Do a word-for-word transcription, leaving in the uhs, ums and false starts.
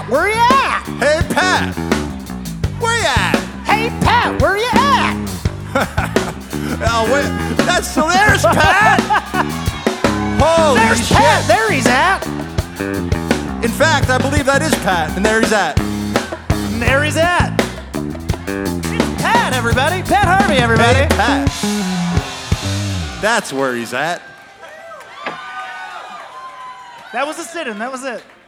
where you at? Hey, Pat, where you at? Hey, Pat, where you at? Oh, wait, that's, so there's Pat. Holy There's shit. Pat, there he's at. In fact, I believe that is Pat, and there he's at. And there he's at. It's Pat, everybody. Pat Harvey, everybody. Hey, Pat. That's where he's at. That was a sit-in, that was it.